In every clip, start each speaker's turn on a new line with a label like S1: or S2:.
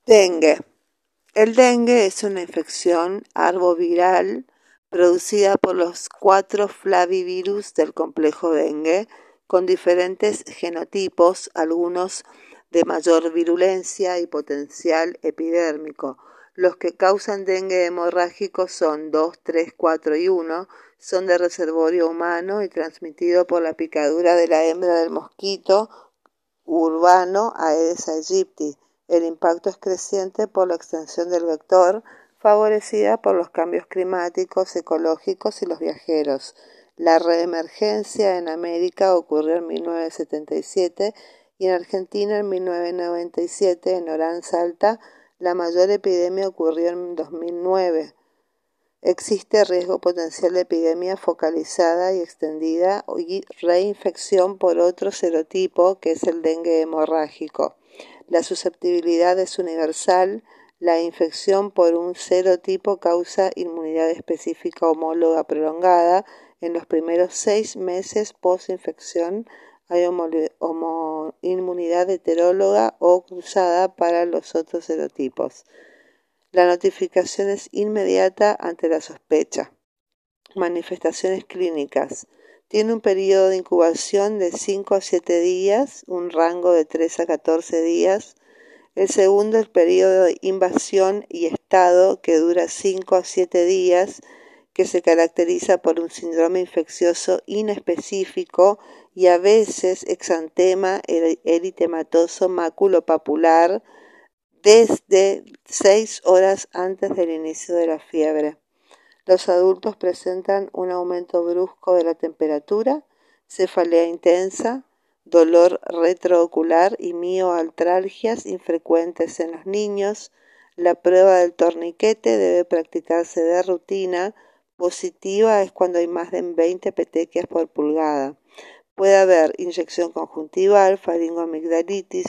S1: Dengue. El dengue es una infección arboviral producida por los 4 flavivirus del complejo dengue, con diferentes genotipos, algunos de mayor virulencia y potencial epidérmico. Los que causan dengue hemorrágico son 2, 3, 4 y 1, son de reservorio humano y transmitido por la picadura de la hembra del mosquito urbano Aedes aegypti. El impacto es creciente por la extensión del vector, favorecida por los cambios climáticos, ecológicos y los viajeros. La reemergencia en América ocurrió en 1977 y en Argentina en 1997. En Oranza Alta, la mayor epidemia ocurrió en 2009. Existe riesgo potencial de epidemia focalizada y extendida y reinfección por otro serotipo, que es el dengue hemorrágico. La susceptibilidad es universal. La infección por un serotipo causa inmunidad específica homóloga prolongada. En los primeros 6 meses post-infección hay inmunidad heteróloga o cruzada para los otros serotipos. La notificación es inmediata ante la sospecha. Manifestaciones clínicas. Tiene un periodo de incubación de 5 a 7 días, un rango de 3 a 14 días. El segundo, el periodo de invasión y estado, que dura 5 a 7 días, que se caracteriza por un síndrome infeccioso inespecífico y a veces exantema eritematoso maculopapular, desde 6 horas antes del inicio de la fiebre. Los adultos presentan un aumento brusco de la temperatura, cefalea intensa, dolor retroocular y mioartralgias infrecuentes en los niños. La prueba del torniquete debe practicarse de rutina. Positiva es cuando hay más de 20 petequias por pulgada. Puede haber inyección conjuntival, faringoamigdalitis,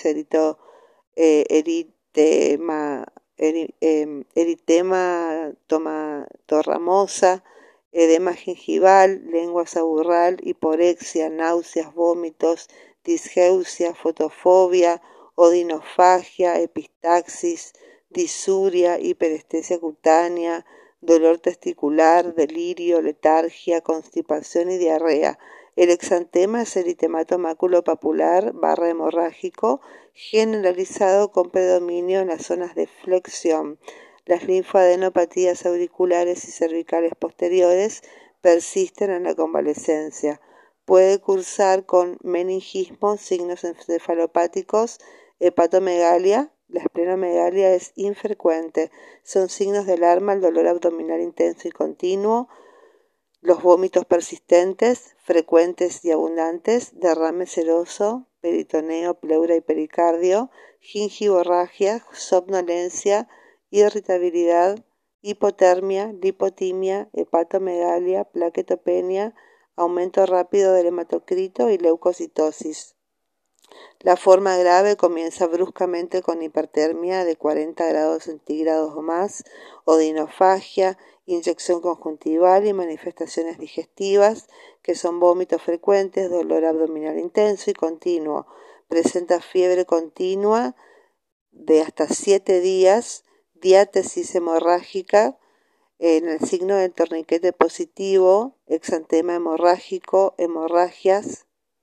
S1: eritema tomatoramosa, edema gingival, lengua saburral, hiporexia, náuseas, vómitos, disgeusia, fotofobia, odinofagia, epistaxis, disuria, hiperestesia cutánea, dolor testicular, delirio, letargia, constipación y diarrea. El exantema es eritemato maculopapular hemorrágico generalizado con predominio en las zonas de flexión. Las linfadenopatías auriculares y cervicales posteriores persisten en la convalecencia. Puede cursar con meningismo, signos encefalopáticos, hepatomegalia. La esplenomegalia es infrecuente. Son signos de alarma el dolor abdominal intenso y continuo, los vómitos persistentes, frecuentes y abundantes, derrame seroso, peritoneo, pleura y pericardio, gingivorragia, somnolencia, irritabilidad, hipotermia, lipotimia, hepatomegalia, plaquetopenia, aumento rápido del hematocrito y leucocitosis. La forma grave comienza bruscamente con hipertermia de 40 grados centígrados o más, odinofagia, inyección conjuntival y manifestaciones digestivas, que son vómitos frecuentes, dolor abdominal intenso y continuo. Presenta fiebre continua de hasta 7 días, diátesis hemorrágica, en el signo del torniquete positivo, exantema hemorrágico, hemorragias,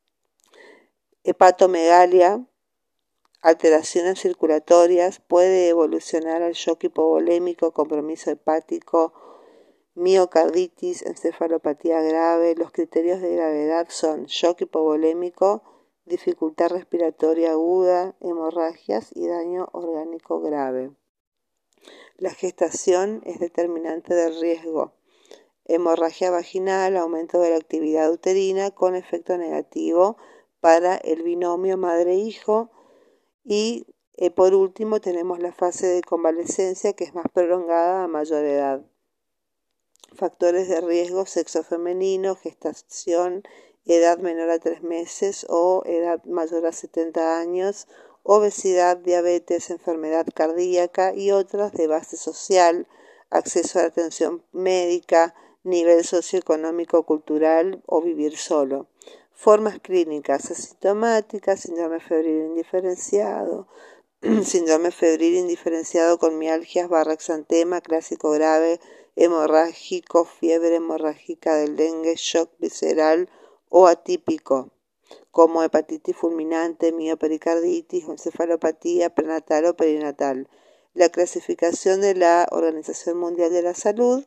S1: hepatomegalia, alteraciones circulatorias. Puede evolucionar al shock hipovolémico, compromiso hepático, miocarditis, encefalopatía grave. Los criterios de gravedad son shock hipovolémico, dificultad respiratoria aguda, hemorragias y daño orgánico grave. La gestación es determinante del riesgo. Hemorragia vaginal, aumento de la actividad uterina con efecto negativo para el binomio madre-hijo. Y por último tenemos la fase de convalecencia, que es más prolongada a mayor edad. Factores de riesgo: sexo femenino, gestación, edad menor a 3 meses o edad mayor a 70 años, obesidad, diabetes, enfermedad cardíaca y otras de base social, acceso a la atención médica, nivel socioeconómico cultural o vivir solo. Formas clínicas: asintomáticas, síndrome febril indiferenciado, síndrome febril indiferenciado con mialgias / exantema, clásico grave, hemorrágico, fiebre hemorrágica del dengue, shock visceral o atípico, como hepatitis fulminante, miopericarditis o encefalopatía prenatal o perinatal. La clasificación de la Organización Mundial de la Salud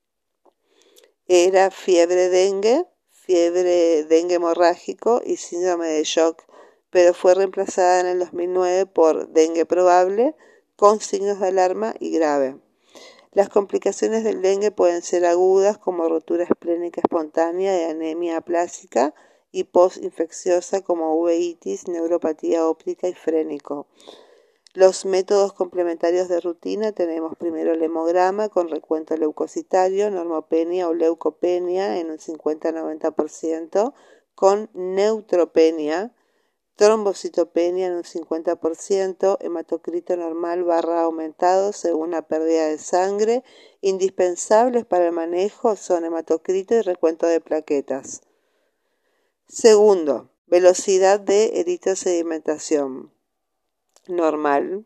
S1: era fiebre dengue hemorrágico y síndrome de shock, pero fue reemplazada en el 2009 por dengue probable, con signos de alarma y grave. Las complicaciones del dengue pueden ser agudas, como rotura esplénica espontánea y anemia aplásica, y postinfecciosa, como uveitis, neuropatía óptica y frénico. Los métodos complementarios de rutina tenemos primero el hemograma con recuento leucocitario, normopenia o leucopenia en un 50-90%, con neutropenia, trombocitopenia en un 50%, hematocrito normal / aumentado según la pérdida de sangre. Indispensables para el manejo son hematocrito y recuento de plaquetas. Segundo, velocidad de eritrosedimentación normal.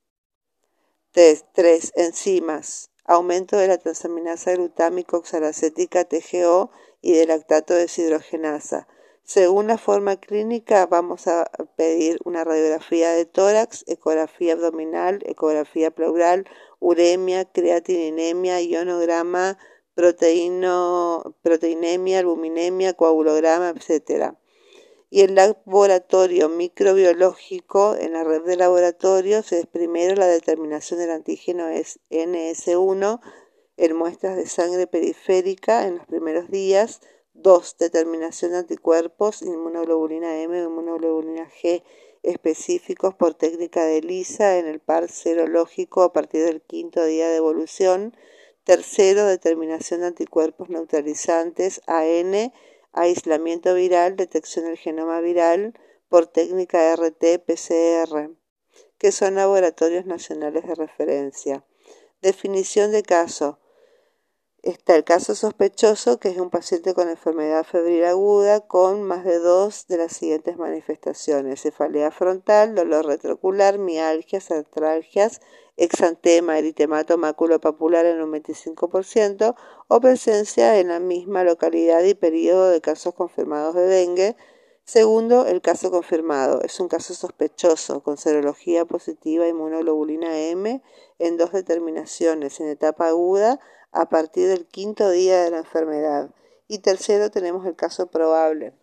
S1: 3. Enzimas. Aumento de la transaminasa glutámica oxalacética TGO y del lactato deshidrogenasa. Según la forma clínica, vamos a pedir una radiografía de tórax, ecografía abdominal, ecografía pleural, uremia, creatininemia, ionograma, proteinemia, albuminemia, coagulograma, etc. Y el laboratorio microbiológico, en la red de laboratorios, es primero la determinación del antígeno NS1 en muestras de sangre periférica en los primeros días. 2. Determinación de anticuerpos, inmunoglobulina M o inmunoglobulina G específicos por técnica de ELISA en el par serológico a partir del 5º día de evolución. Tercero, determinación de anticuerpos neutralizantes AN, aislamiento viral, detección del genoma viral por técnica RT-PCR, que son laboratorios nacionales de referencia. Definición de caso. Está el caso sospechoso, que es un paciente con enfermedad febril aguda con más de 2 de las siguientes manifestaciones: cefalea frontal, dolor retroocular, mialgias, artralgias, exantema, eritemato maculopapular en un 25%, o presencia en la misma localidad y periodo de casos confirmados de dengue. Segundo, el caso confirmado. Es un caso sospechoso con serología positiva inmunoglobulina M en 2 determinaciones en etapa aguda a partir del 5º día de la enfermedad. Y tercero, tenemos el caso probable.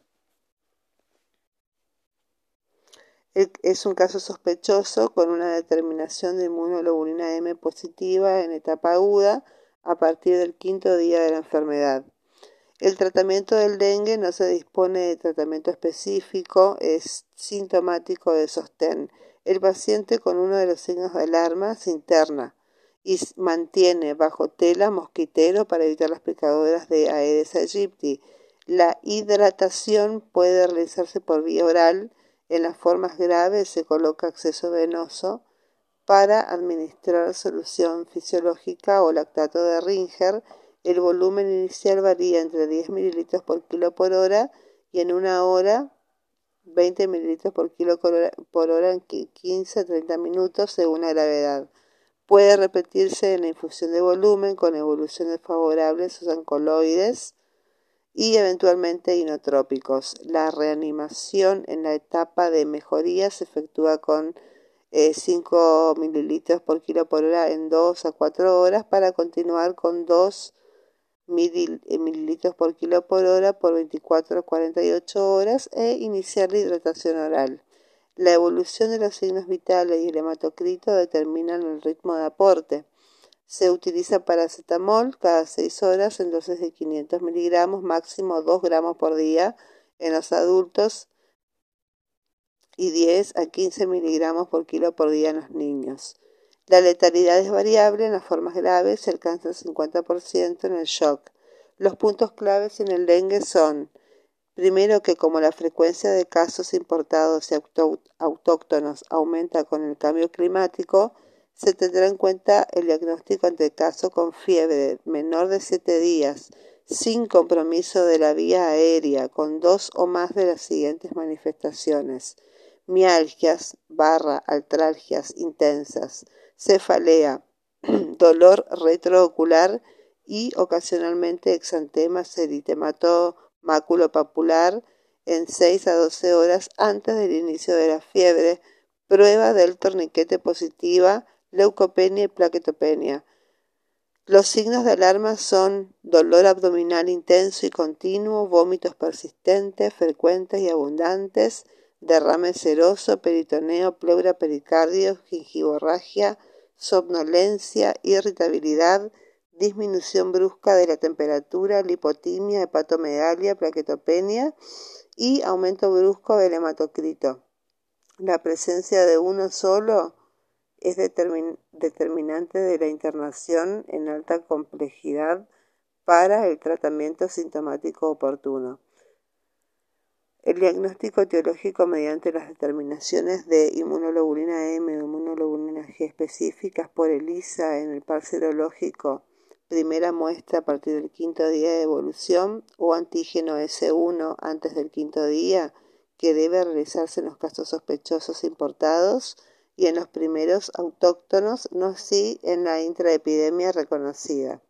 S1: Es un caso sospechoso con una determinación de inmunoglobulina M positiva en etapa aguda a partir del 5º día de la enfermedad. El tratamiento del dengue no se dispone de tratamiento específico, es sintomático de sostén. El paciente con uno de los signos de alarma se interna y mantiene bajo tela mosquitero para evitar las picaduras de Aedes aegypti. La hidratación puede realizarse por vía oral. En las formas graves se coloca acceso venoso para administrar solución fisiológica o lactato de Ringer. El volumen inicial varía entre 10 ml por kilo por hora y en una hora 20 ml por kilo por hora en 15 a 30 minutos según la gravedad. Puede repetirse en la infusión de volumen con evoluciones favorables o alcaloides y eventualmente inotrópicos. La reanimación en la etapa de mejoría se efectúa con 5 ml por kilo por hora en 2 a 4 horas para continuar con 2 mililitros por kilo por hora por 24 a 48 horas e iniciar la hidratación oral. La evolución de los signos vitales y el hematocrito determinan el ritmo de aporte. Se utiliza paracetamol cada 6 horas en dosis de 500 miligramos, máximo 2 gramos por día en los adultos y 10 a 15 miligramos por kilo por día en los niños. La letalidad es variable. En las formas graves se alcanza el 50% en el shock. Los puntos claves en el dengue son: primero, que como la frecuencia de casos importados y autóctonos aumenta con el cambio climático, se tendrá en cuenta el diagnóstico ante el caso con fiebre menor de 7 días, sin compromiso de la vía aérea, con 2 o más de las siguientes manifestaciones: mialgias artralgias intensas, cefalea, dolor retroocular y ocasionalmente exantemas eritematomaculopapular en 6 a 12 horas antes del inicio de la fiebre, prueba del torniquete positiva, leucopenia y plaquetopenia. Los signos de alarma son dolor abdominal intenso y continuo, vómitos persistentes, frecuentes y abundantes, derrame seroso, peritoneo, pleura, pericardio, gingivorragia, somnolencia, irritabilidad, disminución brusca de la temperatura, lipotimia, hepatomegalia, plaquetopenia y aumento brusco del hematocrito. La presencia de uno solo es determinante de la internación en alta complejidad para el tratamiento sintomático oportuno. El diagnóstico etiológico mediante las determinaciones de inmunoglobulina M o inmunoglobulina G específicas por ELISA en el par serológico, primera muestra a partir del quinto día de evolución o antígeno S1 antes del quinto día, que debe realizarse en los casos sospechosos importados y en los primeros autóctonos, no así en la intraepidemia reconocida.